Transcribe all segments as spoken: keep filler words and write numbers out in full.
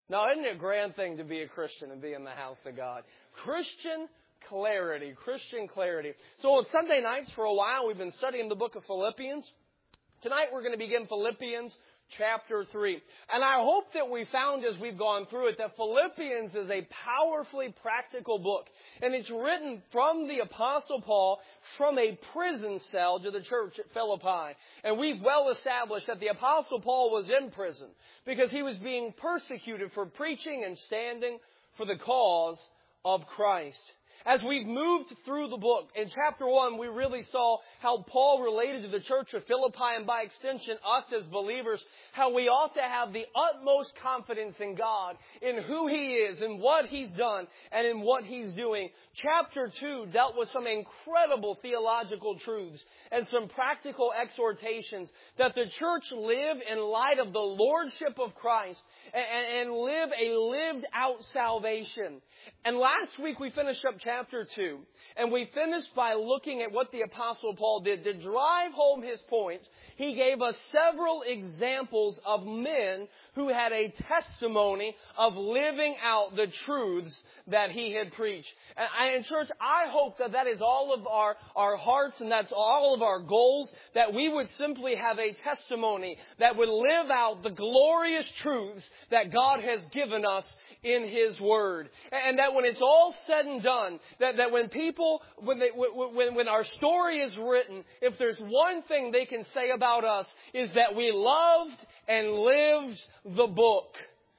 Now, isn't it a grand thing to be a Christian and be in the house of God? Christian clarity, Christian clarity. So on Sunday nights for a while, we've been studying the book of Philippians. Tonight we're going to begin Philippians chapter three. And I hope that we found as we've gone through it that Philippians is a powerfully practical book. And it's written from the Apostle Paul from a prison cell to the church at Philippi. And we've well established that the Apostle Paul was in prison because he was being persecuted for preaching and standing for the cause of Christ. As we've moved through the book, in chapter one, we really saw how Paul related to the church of Philippi and by extension us as believers, how we ought to have the utmost confidence in God, in who He is, in what He's done, and in what He's doing. Chapter two dealt with some incredible theological truths and some practical exhortations that the church live in light of the lordship of Christ and, and live a lived out salvation. And last week we finished up chapter two, and we finished by looking at what the Apostle Paul did. To drive home his points, he gave us several examples of men who had a testimony of living out the truths that he had preached. And, and church, I hope that that is all of our, our hearts and that's all of our goals, that we would simply have a testimony that would live out the glorious truths that God has given us in His Word. And that when it's all said and done, that, that when people, when, they, when, when our story is written, if there's one thing they can say about us, is that we loved and lived the book.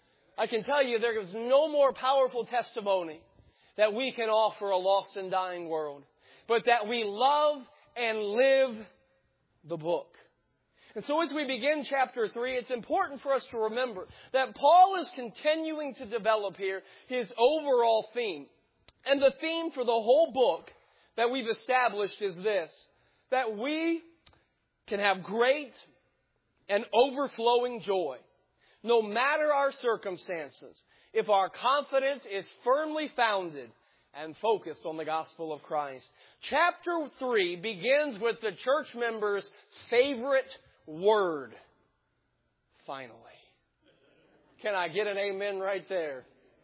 I can tell you there is no more powerful testimony that we can offer a lost and dying world, but that we love and live the book. And so as we begin chapter three, it's important for us to remember that Paul is continuing to develop here his overall theme. And the theme for the whole book that we've established is this, that we can have great and overflowing joy, no matter our circumstances, if our confidence is firmly founded and focused on the gospel of Christ. Chapter three begins with the church members' favorite word. Finally. Can I get an amen right there?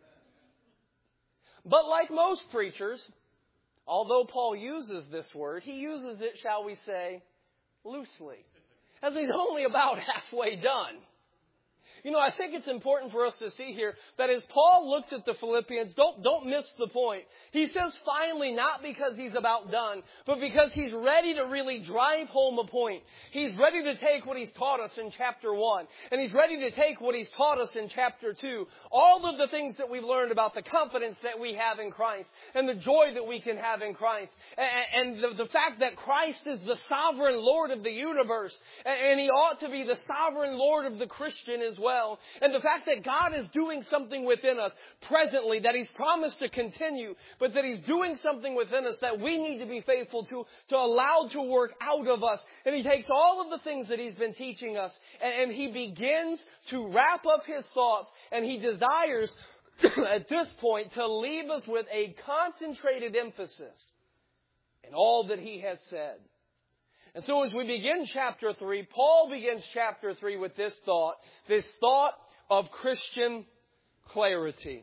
But like most preachers, although Paul uses this word, he uses it, shall we say, loosely, as he's only about halfway done. You know, I think it's important for us to see here that as Paul looks at the Philippians, don't, don't miss the point. He says finally not because he's about done, but because he's ready to really drive home a point. He's ready to take what he's taught us in chapter one, and he's ready to take what he's taught us in chapter two. All of the things that we've learned about the confidence that we have in Christ and the joy that we can have in Christ, and, and the, the fact that Christ is the sovereign Lord of the universe, and he ought to be the sovereign Lord of the Christian as well. And the fact that God is doing something within us presently, that He's promised to continue, but that He's doing something within us that we need to be faithful to, to allow to work out of us. And He takes all of the things that He's been teaching us, and, and He begins to wrap up His thoughts, and He desires at this point to leave us with a concentrated emphasis in all that He has said. And so as we begin chapter three, Paul begins chapter three with this thought, this thought of Christian clarity.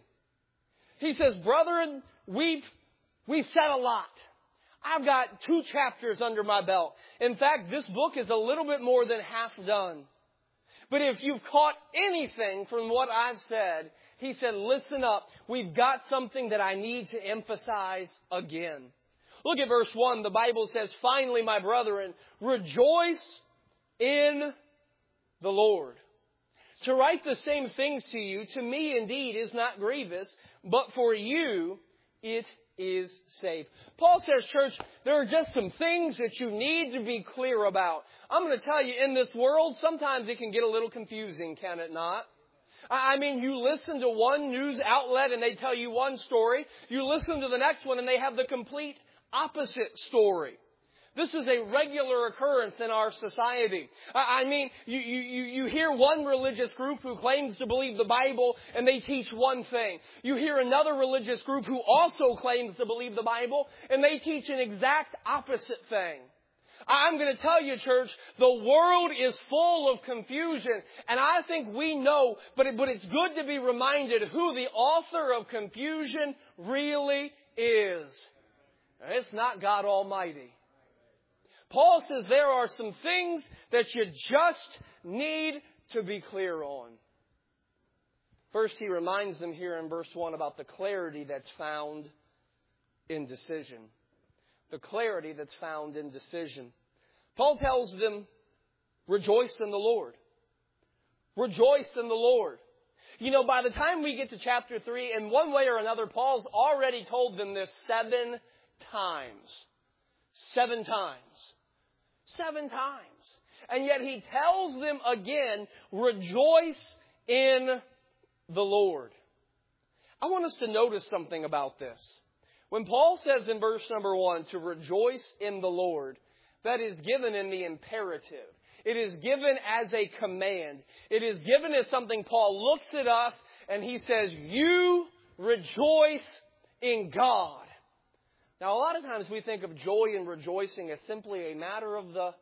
He says, brethren, we've, we've said a lot. I've got two chapters under my belt. In fact, this book is a little bit more than half done. But if you've caught anything from what I've said, he said, listen up. We've got something that I need to emphasize again. Look at verse one. The Bible says, finally, my brethren, rejoice in the Lord. To write the same things to you, to me indeed is not grievous, but for you it is safe. Paul says, church, there are just some things that you need to be clear about. I'm going to tell you, in this world, sometimes it can get a little confusing, can it not? I mean, you listen to one news outlet and they tell you one story. You listen to the next one and they have the complete opposite story. This is a regular occurrence in our society. I mean, you, you, you hear one religious group who claims to believe the Bible and they teach one thing. You hear another religious group who also claims to believe the Bible and they teach an exact opposite thing. I'm going to tell you, church, the world is full of confusion. And I think we know, but, it, but it's good to be reminded who the author of confusion really is. And it's not God Almighty. Paul says there are some things that you just need to be clear on. First, he reminds them here in verse one about the clarity that's found in decision. The clarity that's found in decision. Paul tells them, rejoice in the Lord. Rejoice in the Lord. You know, by the time we get to chapter three, in one way or another, Paul's already told them this seven times. Seven times. Seven times. And yet he tells them again, rejoice in the Lord. I want us to notice something about this. When Paul says in verse number one to rejoice in the Lord, that is given in the imperative. It is given as a command. It is given as something Paul looks at us and he says, you rejoice in God. Now, a lot of times we think of joy and rejoicing as simply a matter of the heart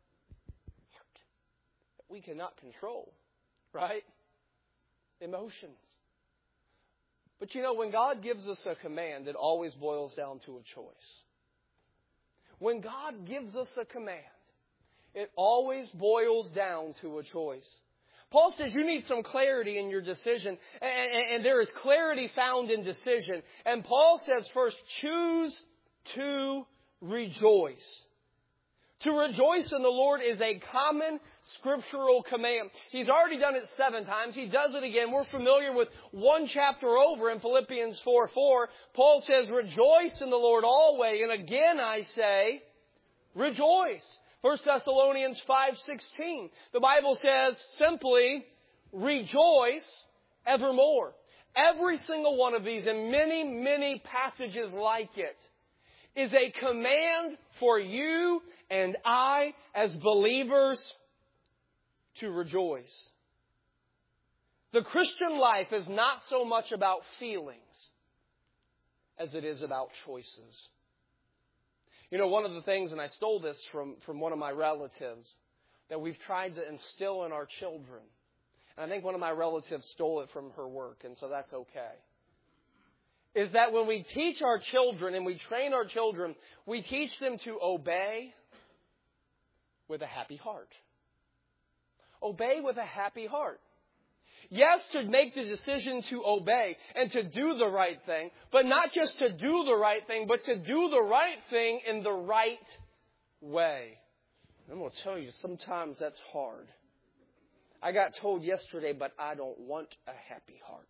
that we cannot control, right? Emotions. But you know, when God gives us a command, it always boils down to a choice. When God gives us a command, it always boils down to a choice. Paul says you need some clarity in your decision, and, and, and there is clarity found in decision. And Paul says first, choose to rejoice. To rejoice in the Lord is a common scriptural command. He's already done it seven times. He does it again. We're familiar with one chapter over in Philippians four four. Paul says, rejoice in the Lord always. And again I say, rejoice. First Thessalonians five sixteen. The Bible says simply, rejoice evermore. Every single one of these and many, many passages like it is a command for you and I as believers to rejoice. The Christian life is not so much about feelings as it is about choices. You know, one of the things, and I stole this from, from one of my relatives, that we've tried to instill in our children. And I think one of my relatives stole it from her work, and so that's okay. Is that when we teach our children and we train our children, we teach them to obey with a happy heart. Obey with a happy heart. Yes, to make the decision to obey and to do the right thing, but not just to do the right thing, but to do the right thing in the right way. I'm going to tell you, sometimes that's hard. I got told yesterday, but I don't want a happy heart.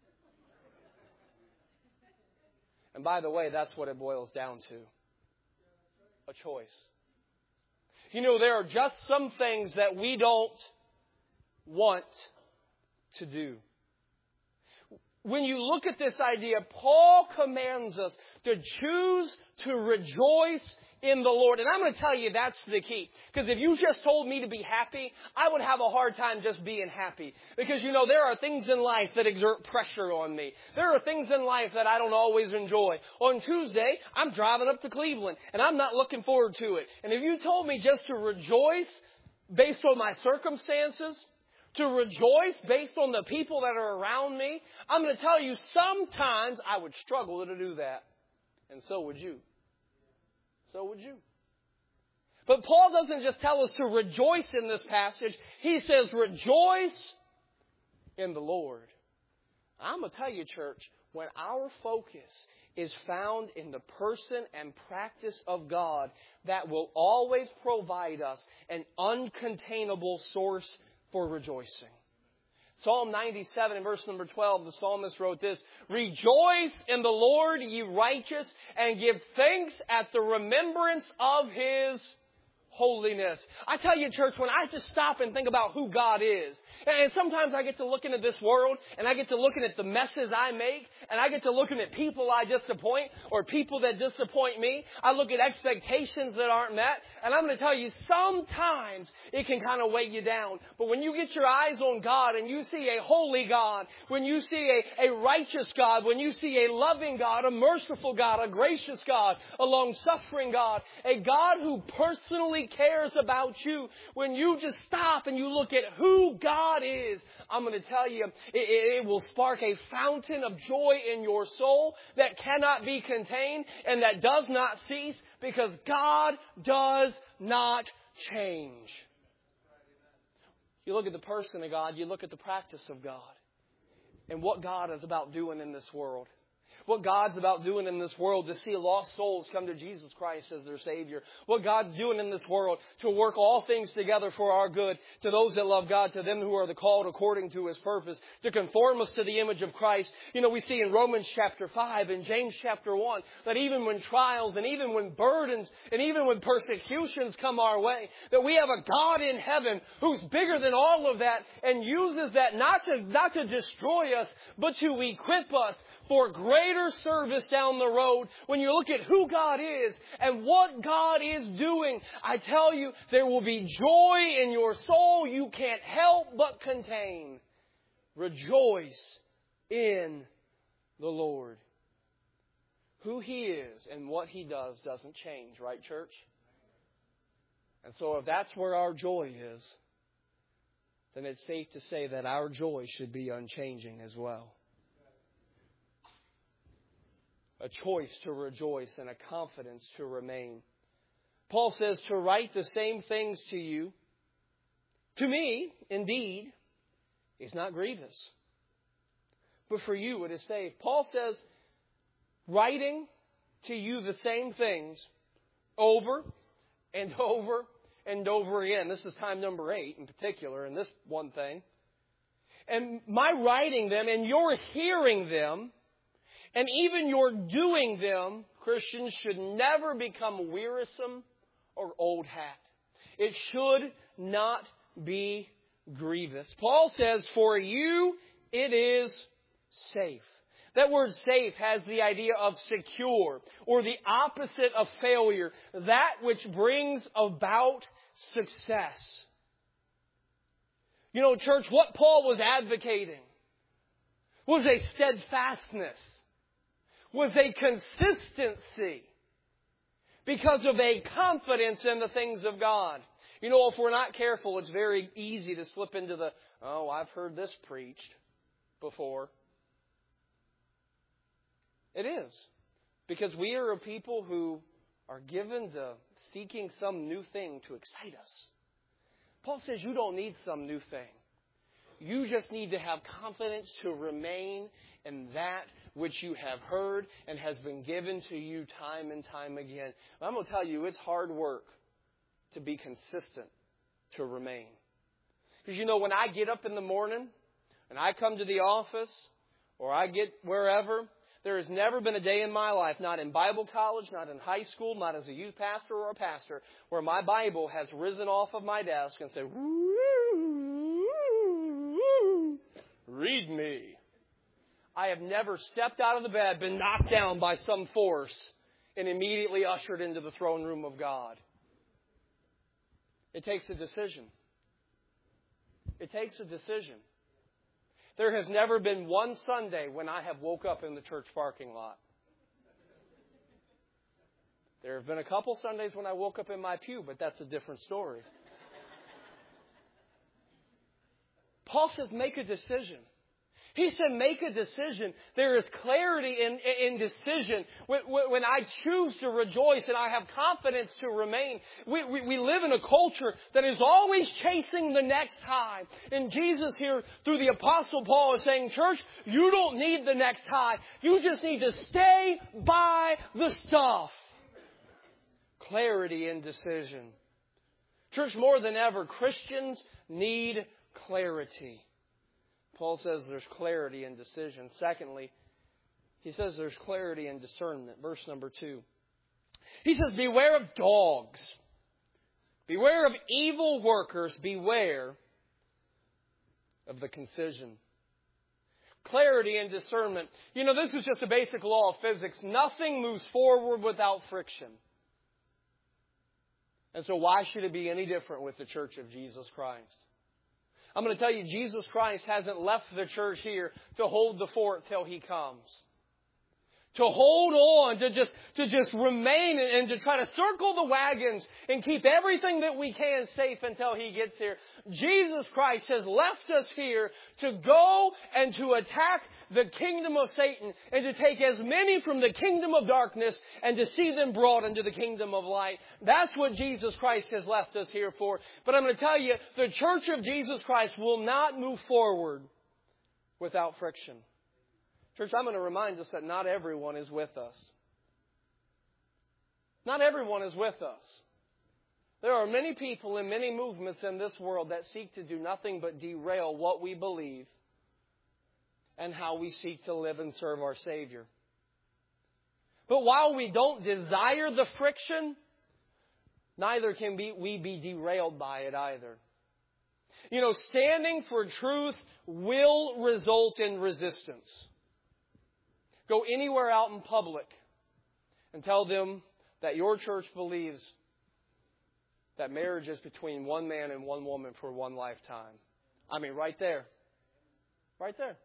And by the way, that's what it boils down to. A choice. You know, there are just some things that we don't want to do. When you look at this idea, Paul commands us to choose to rejoice in the Lord. And I'm going to tell you that's the key. Because if you just told me to be happy, I would have a hard time just being happy. Because, you know, there are things in life that exert pressure on me. There are things in life that I don't always enjoy. On Tuesday, I'm driving up to Cleveland, and I'm not looking forward to it. And if you told me just to rejoice based on my circumstances, to rejoice based on the people that are around me, I'm going to tell you sometimes I would struggle to do that. And so would you. So would you. But Paul doesn't just tell us to rejoice in this passage. He says rejoice in the Lord. I'm going to tell you, church, when our focus is found in the person and practice of God, that will always provide us an uncontainable source for rejoicing. Psalm ninety-seven, verse number twelve, the psalmist wrote this, rejoice in the Lord, ye righteous, and give thanks at the remembrance of His holiness. I tell you, church, when I just stop and think about who God is, and sometimes I get to looking at this world, and I get to looking at the messes I make, and I get to looking at people I disappoint, or people that disappoint me. I look at expectations that aren't met, and I'm going to tell you, sometimes it can kind of weigh you down. But when you get your eyes on God, and you see a holy God, when you see a, a righteous God, when you see a loving God, a merciful God, a gracious God, a long-suffering God, a God who personally truly cares about you, when you just stop and you look at who God is, I'm going to tell you, it, it will spark a fountain of joy in your soul that cannot be contained and that does not cease, because God does not change. You look at the person of God, you look at the practice of God, and what God is about doing in this world. What God's about doing in this world to see lost souls come to Jesus Christ as their Savior. What God's doing in this world to work all things together for our good, to those that love God, to them who are the called according to His purpose, to conform us to the image of Christ. You know, we see in Romans chapter five and James chapter one that even when trials and even when burdens and even when persecutions come our way, that we have a God in heaven who's bigger than all of that and uses that not to, not to destroy us, but to equip us for greater service down the road. When you look at who God is and what God is doing, I tell you, there will be joy in your soul you can't help but contain. Rejoice in the Lord. Who He is and what He does doesn't change, right, church? And so if that's where our joy is, then it's safe to say that our joy should be unchanging as well. A choice to rejoice and a confidence to remain. Paul says to write the same things to you, to me, indeed, is not grievous, but for you it is safe. Paul says, writing to you the same things over and over and over again. This is time number eight in particular in this one thing. And my writing them and your hearing them, and even your doing them, Christians, should never become wearisome or old hat. It should not be grievous. Paul says, for you it is safe. That word safe has the idea of secure, or the opposite of failure. That which brings about success. You know, church, what Paul was advocating was a steadfastness, was a consistency, because of a confidence in the things of God. You know, if we're not careful, it's very easy to slip into the, oh, I've heard this preached before. It is. Because we are a people who are given to seeking some new thing to excite us. Paul says you don't need some new thing. You just need to have confidence to remain in that which you have heard and has been given to you time and time again. I'm going to tell you, it's hard work to be consistent, to remain. Because you know, when I get up in the morning and I come to the office or I get wherever, there has never been a day in my life, not in Bible college, not in high school, not as a youth pastor or a pastor, where my Bible has risen off of my desk and said, read me. I have never stepped out of the bed, been knocked down by some force, and immediately ushered into the throne room of God. It takes a decision. It takes a decision. There has never been one Sunday when I have woke up in the church parking lot. There have been a couple Sundays when I woke up in my pew, but that's a different story. Paul says, make a decision. He said, make a decision. There is clarity in, in decision. When, when I choose to rejoice and I have confidence to remain, we, we, we live in a culture that is always chasing the next high. And Jesus here, through the Apostle Paul, is saying, church, you don't need the next high. You just need to stay by the stuff. Clarity in decision. Church, more than ever, Christians need clarity. Paul says there's clarity in decision. Secondly, he says there's clarity in discernment. Verse number two. He says, beware of dogs. Beware of evil workers. Beware of the concision. Clarity and discernment. You know, this is just a basic law of physics. Nothing moves forward without friction. And so why should it be any different with the Church of Jesus Christ? I'm going to tell you, Jesus Christ hasn't left the church here to hold the fort till He comes. to hold on, to just, to just remain and, and to try to circle the wagons and keep everything that we can safe until He gets here. Jesus Christ has left us here to go and to attack the kingdom of Satan and to take as many from the kingdom of darkness and to see them brought into the kingdom of light. That's what Jesus Christ has left us here for. But I'm going to tell you, the church of Jesus Christ will not move forward without friction. Church, I'm going to remind us that not everyone is with us. Not everyone is with us. There are many people and many movements in this world that seek to do nothing but derail what we believe and how we seek to live and serve our Savior. But while we don't desire the friction, neither can be, we be derailed by it either. You know, standing for truth will result in resistance. Go anywhere out in public and tell them that your church believes that marriage is between one man and one woman for one lifetime. I mean, right there. Right there.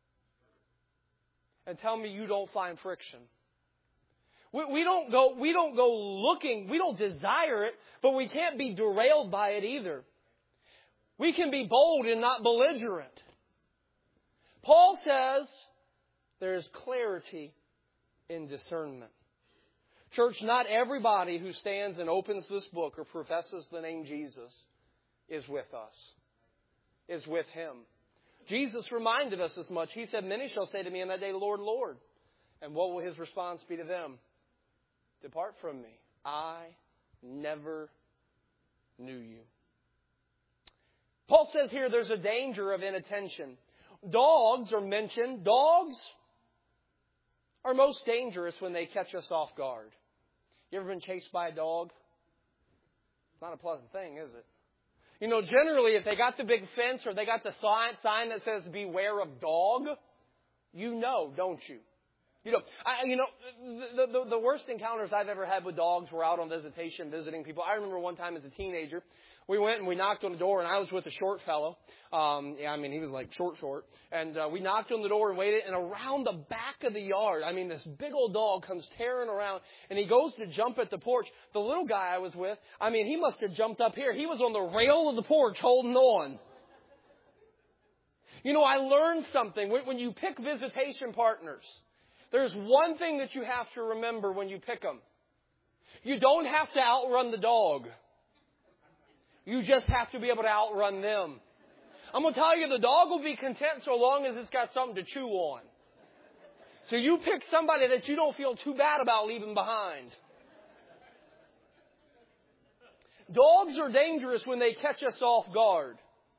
And tell me you don't find friction. We, we don't go, we don't go looking, we don't desire it, but we can't be derailed by it either. We can be bold and not belligerent. Paul says there is clarity in discernment. Church, not everybody who stands and opens this book or professes the name Jesus is with us, is with Him. Jesus reminded us as much. He said, many shall say to me in that day, Lord, Lord. And what will His response be to them? Depart from me. I never knew you. Paul says here there's a danger of inattention. Dogs are mentioned. Dogs are most dangerous when they catch us off guard. You ever been chased by a dog? It's not a pleasant thing, is it? You know, generally, if they got the big fence or they got the sign, sign that says, beware of dog, you know, don't you? You know, I, you know, the, the, the worst encounters I've ever had with dogs were out on visitation, visiting people. I remember one time as a teenager, we went and we knocked on the door, and I was with a short fellow. Um, yeah, I mean, he was like short, short. And uh, we knocked on the door and waited, and around the back of the yard, I mean, this big old dog comes tearing around, and he goes to jump at the porch. The little guy I was with, I mean, he must have jumped up here. He was on the rail of the porch holding on. You know, I learned something. When you pick visitation partners, there's one thing that you have to remember when you pick them. You don't have to outrun the dog. You just have to be able to outrun them. I'm going to tell you, the dog will be content so long as it's got something to chew on. So you pick somebody that you don't feel too bad about leaving behind. Dogs are dangerous when they catch us off guard.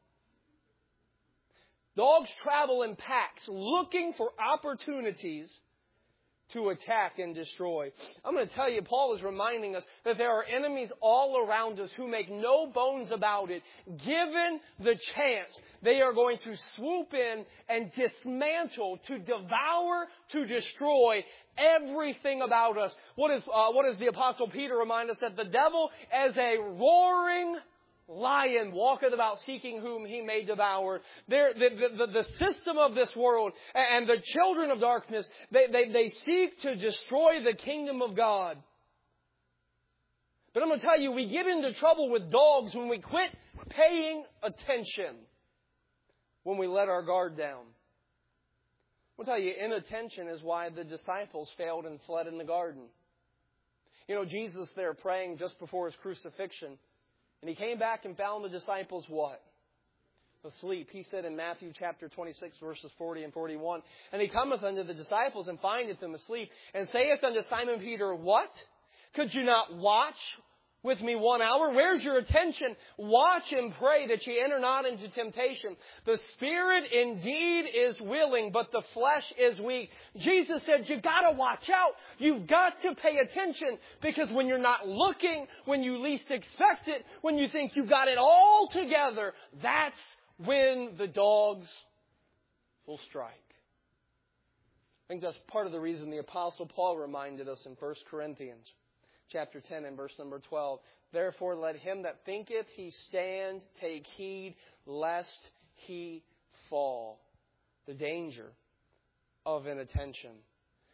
Dogs travel in packs looking for opportunities to attack and destroy. I'm going to tell you, Paul is reminding us that there are enemies all around us who make no bones about it. Given the chance, they are going to swoop in and dismantle, to devour, to destroy everything about us. What is, uh, what does the Apostle Peter remind us? That the devil, as a roaring lion, walketh about seeking whom he may devour. There, the, the, the system of this world and the children of darkness, they, they, they seek to destroy the kingdom of God. But I'm going to tell you, we get into trouble with dogs when we quit paying attention, when we let our guard down. I'm going to tell you, inattention is why the disciples failed and fled in the garden. You know, Jesus there praying just before His crucifixion, and He came back and found the disciples what? Asleep. He said in Matthew chapter twenty-six, verses forty and forty-one, and He cometh unto the disciples and findeth them asleep, and saith unto Simon Peter, what? Could you not watch with me one hour? Where's your attention? Watch and pray that ye enter not into temptation. The spirit indeed is willing, but the flesh is weak. Jesus said, you got to watch out. You've got to pay attention, because when you're not looking, when you least expect it, when you think you've got it all together, that's when the dogs will strike. I think that's part of the reason the Apostle Paul reminded us in First Corinthians chapter ten and verse number twelve. Therefore let him that thinketh he stand take heed lest he fall. The danger of inattention.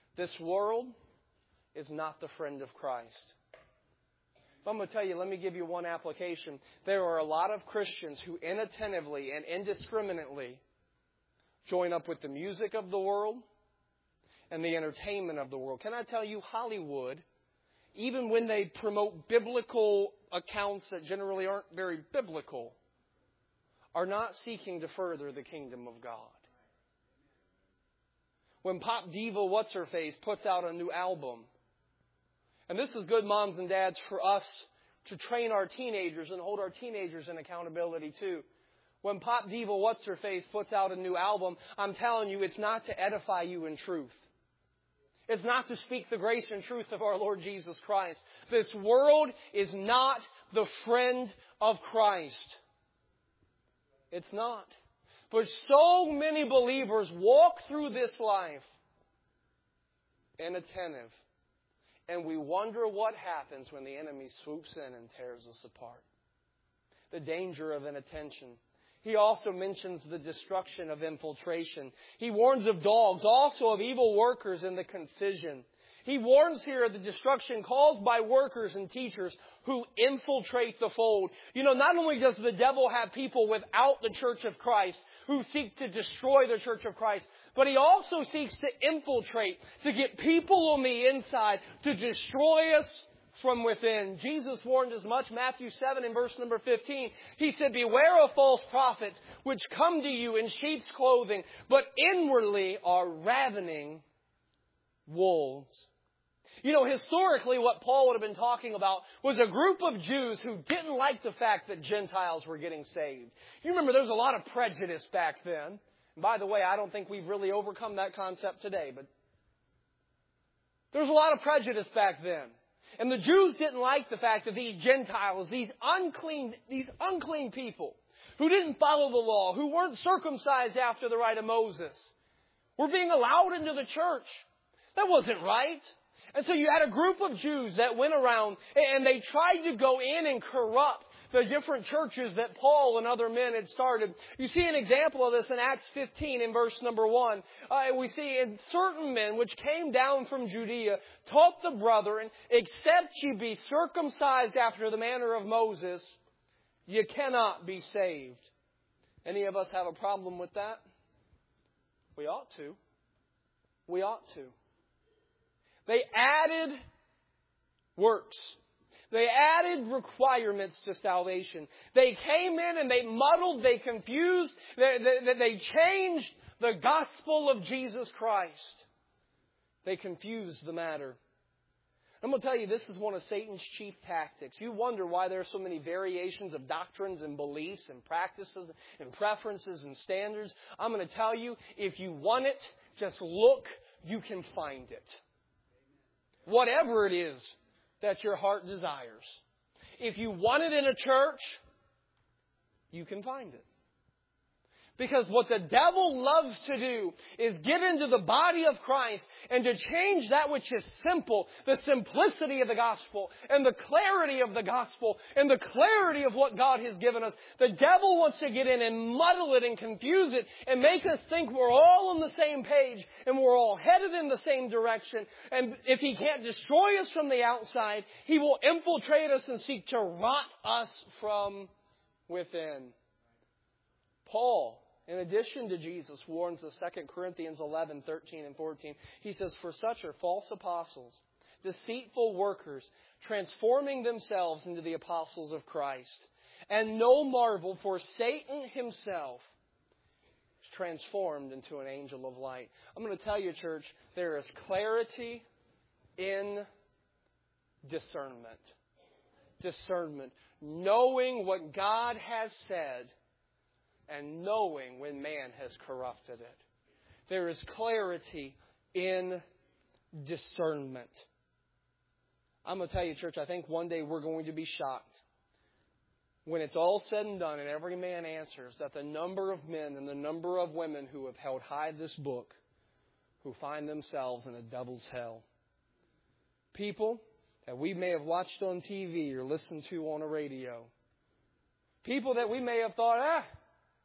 This world is not the friend of Christ. I'm going to tell you, let me give you one application. There are a lot of Christians who inattentively and indiscriminately join up with the music of the world and the entertainment of the world. Can I tell you, Hollywood, even when they promote biblical accounts that generally aren't very biblical, are not seeking to further the kingdom of God. When pop diva What's-Her-Face puts out a new album, and this is good, moms and dads, for us to train our teenagers and hold our teenagers in accountability too. When pop diva What's-Her-Face puts out a new album, I'm telling you, it's not to edify you in truth. It's not to speak the grace and truth of our Lord Jesus Christ. This world is not the friend of Christ. It's not. But so many believers walk through this life inattentive. And we wonder what happens when the enemy swoops in and tears us apart. The danger of inattention. He also mentions the destruction of infiltration. He warns of dogs, also of evil workers in the concision. He warns here of the destruction caused by workers and teachers who infiltrate the fold. You know, not only does the devil have people without the church of Christ who seek to destroy the church of Christ, but he also seeks to infiltrate, to get people on the inside, to destroy us from within. Jesus warned as much. Matthew seven in verse number fifteen. He said, "Beware of false prophets, which come to you in sheep's clothing, but inwardly are ravening wolves." You know, historically, what Paul would have been talking about was a group of Jews who didn't like the fact that Gentiles were getting saved. You remember, there was a lot of prejudice back then. And by the way, I don't think we've really overcome that concept today, but there was a lot of prejudice back then. And the Jews didn't like the fact that these Gentiles, these unclean, these unclean people who didn't follow the law, who weren't circumcised after the rite of Moses, were being allowed into the church. That wasn't right. And so you had a group of Jews that went around and they tried to go in and corrupt the different churches that Paul and other men had started. You see an example of this in Acts fifteen in verse number one. Uh, we see in certain men which came down from Judea taught the brethren, except ye be circumcised after the manner of Moses, you cannot be saved. Any of us have a problem with that? We ought to. We ought to. They added works. They added requirements to salvation. They came in and they muddled, they confused, they, they, they changed the gospel of Jesus Christ. They confused the matter. I'm going to tell you, this is one of Satan's chief tactics. You wonder why there are so many variations of doctrines and beliefs and practices and preferences and standards. I'm going to tell you, if you want it, just look, you can find it. Whatever it is that your heart desires. If you want it in a church, you can find it. Because what the devil loves to do is get into the body of Christ and to change that which is simple, the simplicity of the gospel and the clarity of the gospel and the clarity of what God has given us. The devil wants to get in and muddle it and confuse it and make us think we're all on the same page and we're all headed in the same direction. And if he can't destroy us from the outside, he will infiltrate us and seek to rot us from within. Paul, in addition to Jesus, warns us, Second Corinthians eleven, thirteen and fourteen. He says, "For such are false apostles, deceitful workers, transforming themselves into the apostles of Christ. And no marvel, for Satan himself is transformed into an angel of light." I'm going to tell you, church, there is clarity in discernment. Discernment. Knowing what God has said and knowing when man has corrupted it. There is clarity in discernment. I'm going to tell you, church, I think one day we're going to be shocked when it's all said and done and every man answers that the number of men and the number of women who have held high this book who find themselves in a devil's hell. People that we may have watched on T V or listened to on a radio. People that we may have thought, ah,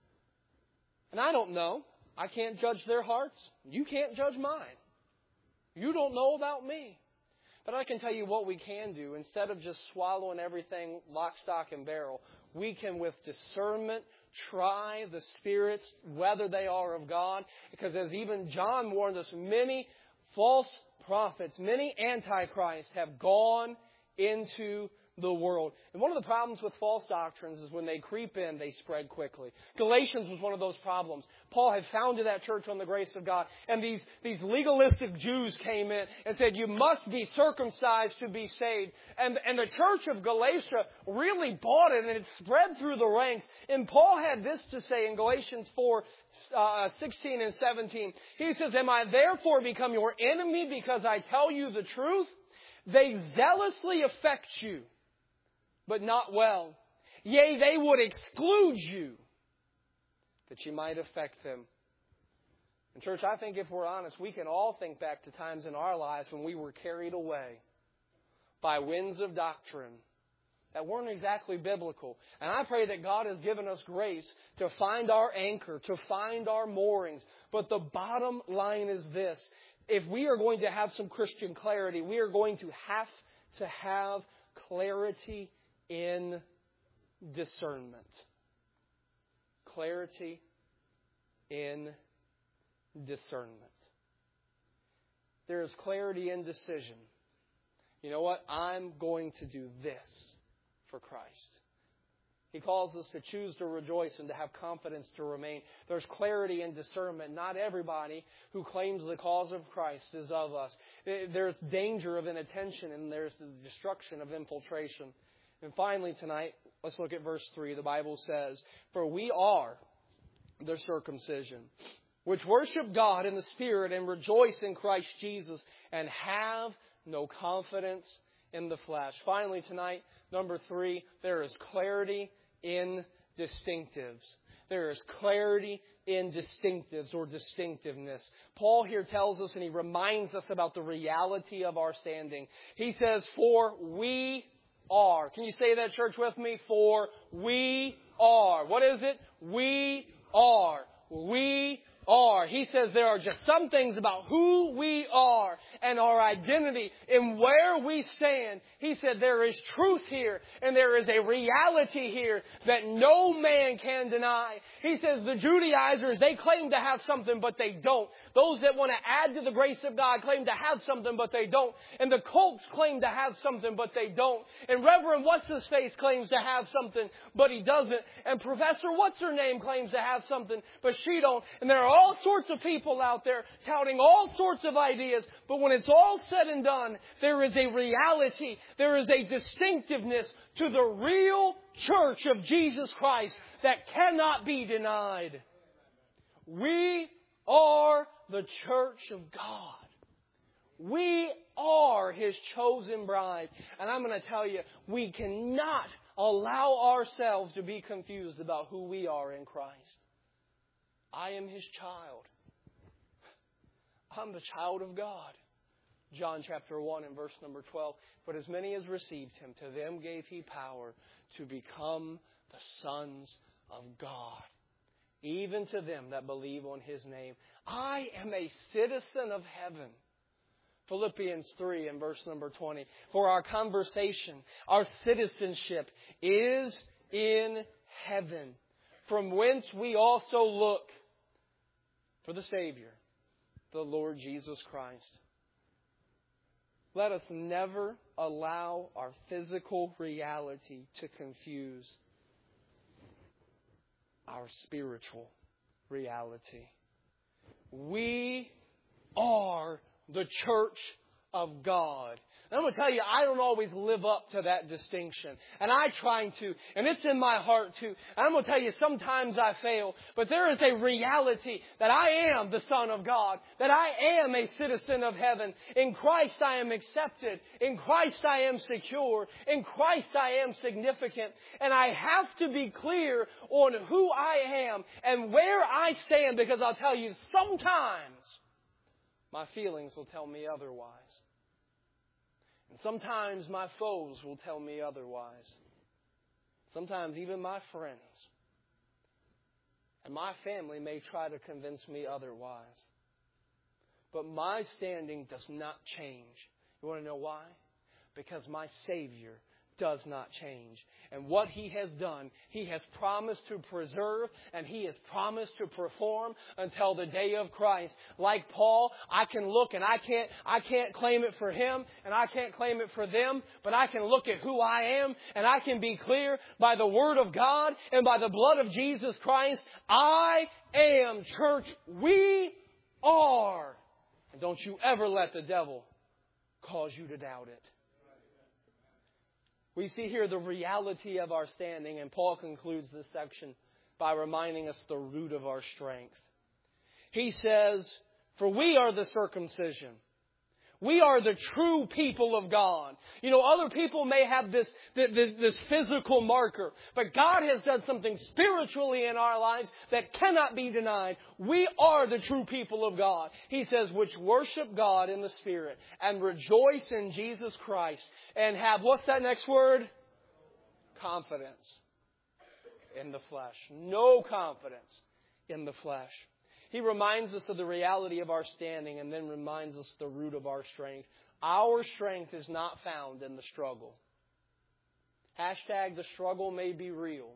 and I don't know. I can't judge their hearts. You can't judge mine. You don't know about me. But I can tell you what we can do. Instead of just swallowing everything lock, stock, and barrel, we can, with discernment, try the spirits, whether they are of God. Because as even John warned us, many false prophets, many antichrists have gone into the world. And one of the problems with false doctrines is when they creep in, they spread quickly. Galatians was one of those problems. Paul had founded that church on the grace of God. And these, these legalistic Jews came in and said, you must be circumcised to be saved. And, and the church of Galatia really bought it, and it spread through the ranks. And Paul had this to say in Galatians four, uh, sixteen and seventeen. He says, am I therefore become your enemy because I tell you the truth? They zealously affect you, but not well. Yea, they would exclude you, that you might affect them. And church, I think if we're honest, we can all think back to times in our lives when we were carried away by winds of doctrine that weren't exactly biblical. And I pray that God has given us grace to find our anchor, to find our moorings. But the bottom line is this. If we are going to have some Christian clarity, we are going to have to have clarity in discernment. Clarity in discernment. There is clarity in decision. You know what? I'm going to do this for Christ. He calls us to choose to rejoice and to have confidence to remain. There's clarity in discernment. Not everybody who claims the cause of Christ is of us. There's danger of inattention, and there's the destruction of infiltration. And finally tonight, let's look at verse three. The Bible says, for we are the circumcision, which worship God in the Spirit and rejoice in Christ Jesus and have no confidence in the flesh. Finally tonight, number three, there is clarity in distinctives. There is clarity in distinctives or distinctiveness. Paul here tells us and he reminds us about the reality of our standing. He says, for we are. Can you say that, church, with me? For we are. What is it? We are. We are. He says there are just some things about who we are and our identity and where we stand. He said there is truth here and there is a reality here that no man can deny. He says the Judaizers, they claim to have something, but they don't. Those that want to add to the grace of God claim to have something, but they don't. And the cults claim to have something, but they don't. And Reverend What's-His-Face claims to have something, but he doesn't. And Professor What's-Her-Name claims to have something, but she don't. And there are all sorts of people out there touting all sorts of ideas, but when it's all said and done, there is a reality, there is a distinctiveness to the real church of Jesus Christ that cannot be denied. We are the church of God. We are His chosen bride. And I'm going to tell you, we cannot allow ourselves to be confused about who we are in Christ. I am His child. I'm the child of God. John chapter one and verse number twelve. But as many as received Him, to them gave He power to become the sons of God. Even to them that believe on His name. I am a citizen of heaven. Philippians three and verse number twenty. For our conversation, our citizenship is in heaven, from whence we also look for the Savior, the Lord Jesus Christ. Let us never allow our physical reality to confuse our spiritual reality. We are the church of God. And I'm going to tell you, I don't always live up to that distinction. And I try to. And it's in my heart too. And I'm going to tell you, sometimes I fail. But there is a reality that I am the Son of God. That I am a citizen of heaven. In Christ I am accepted. In Christ I am secure. In Christ I am significant. And I have to be clear on who I am and where I stand. Because I'll tell you, sometimes my feelings will tell me otherwise. And sometimes my foes will tell me otherwise. Sometimes even my friends and my family may try to convince me otherwise. but my standing does not change. You want to know why? Because my Savior does not change. And what He has done, He has promised to preserve and He has promised to perform until the day of Christ. Like Paul, I can look and I can't, I can't claim it for him and I can't claim it for them, but I can look at who I am and I can be clear by the Word of God and by the blood of Jesus Christ. I am, church. We are. And don't you ever let the devil cause you to doubt it. We see here the reality of our standing, and Paul concludes this section by reminding us the root of our strength. He says, for we are the circumcision. We are the true people of God. You know, other people may have this, this, this physical marker, but God has done something spiritually in our lives that cannot be denied. We are the true people of God. He says, which worship God in the Spirit and rejoice in Jesus Christ and have, what's that next word? Confidence in the flesh. No confidence in the flesh. He reminds us of the reality of our standing and then reminds us the root of our strength. Our strength is not found in the struggle. Hashtag the struggle may be real,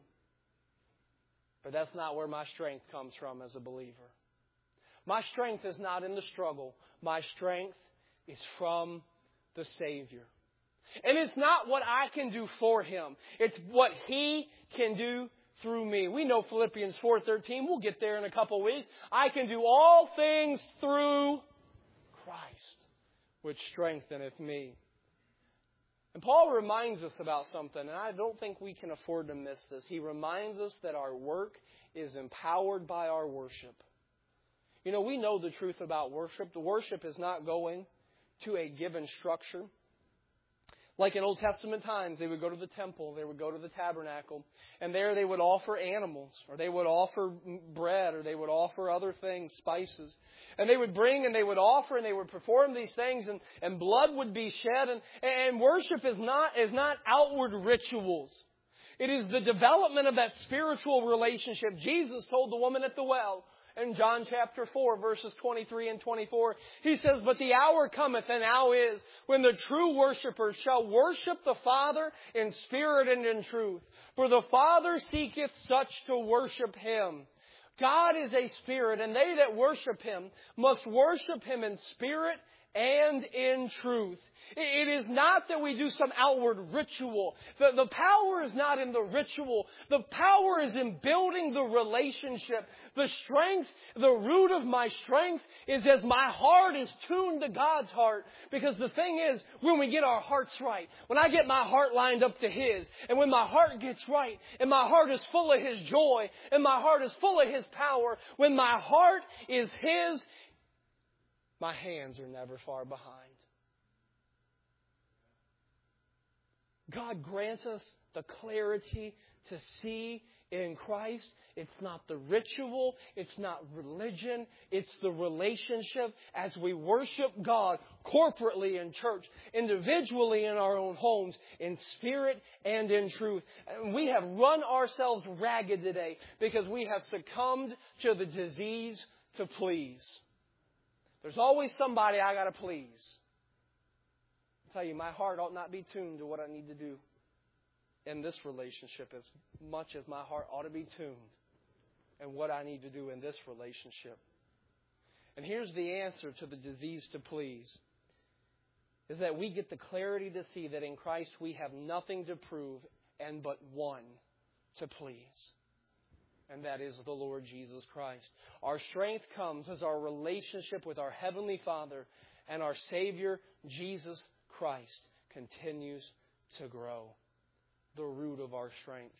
but that's not where my strength comes from as a believer. My strength is not in the struggle. My strength is from the Savior. And it's not what I can do for Him. It's what He can do through me. We know Philippians four thirteen. We'll get there in a couple weeks. I can do all things through Christ, which strengtheneth me. And Paul reminds us about something, and I don't think we can afford to miss this. He reminds us that our work is empowered by our worship. You know, we know the truth about worship. The worship is not going to a given structure. Like in Old Testament times, they would go to the temple, they would go to the tabernacle, and there they would offer animals, or they would offer bread, or they would offer other things, spices. And they would bring and they would offer and they would perform these things, and, and blood would be shed. And, and worship is not, is not outward rituals. It is the development of that spiritual relationship. Jesus told the woman at the well, in John chapter four, verses twenty-three and twenty-four, He says, but the hour cometh, and now is, when the true worshipers shall worship the Father in spirit and in truth. For the Father seeketh such to worship Him. God is a spirit, and they that worship Him must worship Him in spirit and in truth. It is not that we do some outward ritual. The, the power is not in the ritual. The power is in building the relationship. The strength, the root of my strength is as my heart is tuned to God's heart. Because the thing is, when we get our hearts right, when I get my heart lined up to His, and when my heart gets right, and my heart is full of His joy, and my heart is full of His power, when my heart is His, my hands are never far behind. God grants us the clarity to see in Christ. It's not the ritual. It's not religion. It's the relationship as we worship God corporately in church, individually in our own homes, in spirit and in truth. And we have run ourselves ragged today because we have succumbed to the disease to please. There's always somebody I got to please. I tell you, my heart ought not be tuned to what I need to do in this relationship as much as my heart ought to be tuned in what I need to do in this relationship. And here's the answer to the disease to please, is that we get the clarity to see that in Christ we have nothing to prove and but one to please. And that is the Lord Jesus Christ. Our strength comes as our relationship with our Heavenly Father and our Savior, Jesus Christ, continues to grow. The root of our strength.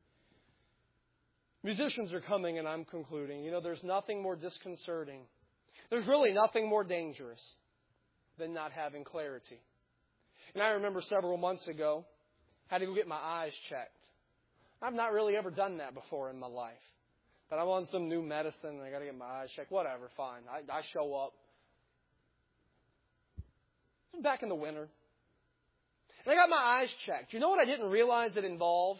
Musicians are coming and I'm concluding. You know, there's nothing more disconcerting. There's really nothing more dangerous than not having clarity. And I remember several months ago, I had to go get my eyes checked. I've not really ever done that before in my life. But I'm on some new medicine and I got to get my eyes checked. Whatever, fine. I, I show up. It was back in the winter. And I got my eyes checked. You know what I didn't realize it involved?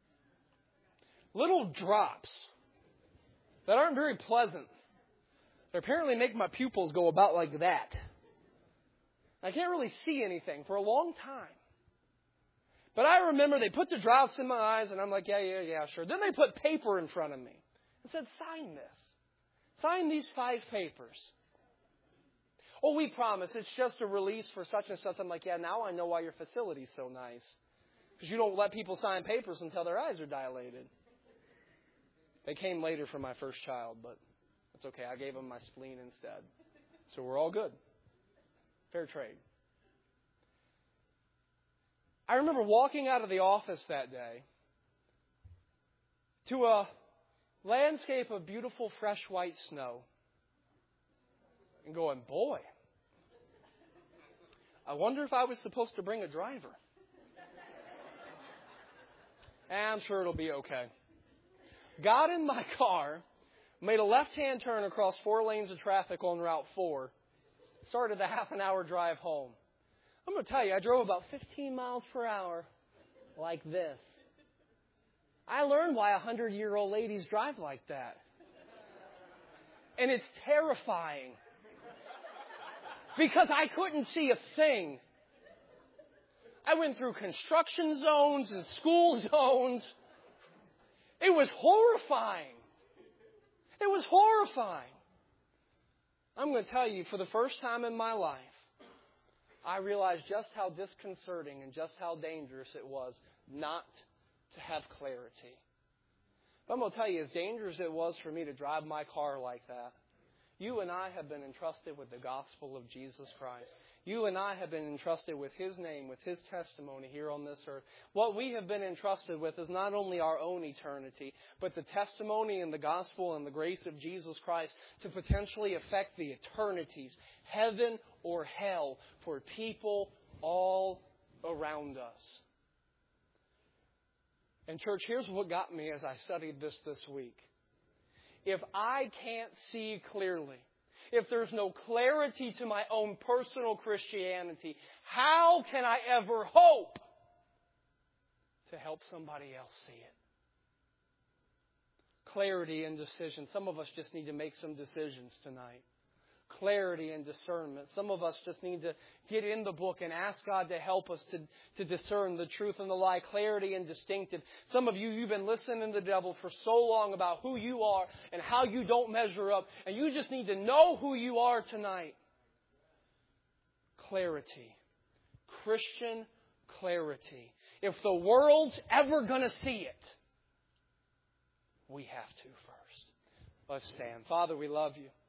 Little drops that aren't very pleasant They apparently make my pupils go about like that. I can't really see anything for a long time. But I remember they put the drops in my eyes, and I'm like, yeah, yeah, yeah, sure. Then they put paper in front of me and said, sign this. Sign these five papers. Oh, we promise it's just a release for such and such. I'm like, yeah, now I know why your facility's so nice. Because you don't let people sign papers until their eyes are dilated. They came later for my first child, but that's okay. I gave them my spleen instead. So we're all good. Fair trade. I remember walking out of the office that day to a landscape of beautiful fresh white snow and going, boy, I wonder if I was supposed to bring a driver. I'm sure it'll be okay. Got in my car, made a left-hand turn across four lanes of traffic on Route four, started the half an hour drive home. I'm going to tell you, I drove about fifteen miles per hour like this. I learned why one hundred-year-old ladies drive like that. And it's terrifying. Because I couldn't see a thing. I went through construction zones and school zones. It was horrifying. It was horrifying. I'm going to tell you, for the first time in my life, I realized just how disconcerting and just how dangerous it was not to have clarity. But I'm going to tell you, as dangerous as it was for me to drive my car like that, you and I have been entrusted with the gospel of Jesus Christ. You and I have been entrusted with His name, with His testimony here on this earth. What we have been entrusted with is not only our own eternity, but the testimony and the gospel and the grace of Jesus Christ to potentially affect the eternities, heaven or hell, for people all around us. And church, here's what got me as I studied this this week. If I can't see clearly, if there's no clarity to my own personal Christianity, how can I ever hope to help somebody else see it? Clarity and decision. Some of us just need to make some decisions tonight. Clarity and discernment. Some of us just need to get in the book and ask God to help us to, to discern the truth and the lie. Clarity and distinctive. Some of you, you've been listening to the devil for so long about who you are and how you don't measure up. And you just need to know who you are tonight. Clarity. Christian clarity. If the world's ever going to see it, we have to first. Let's stand. Father, we love you.